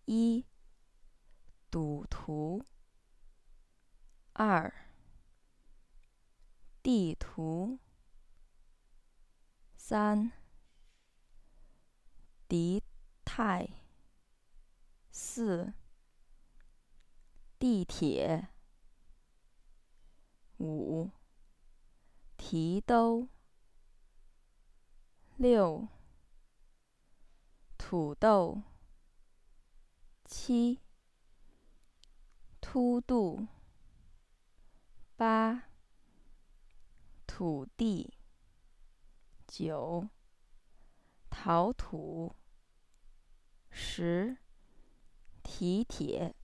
1. 赌徒 2. 地图 3. 敌态 4. 地铁 5. 提兜 6. 土豆 7. 凸肚 8. 土地 9. 陶土 10. 蹄铁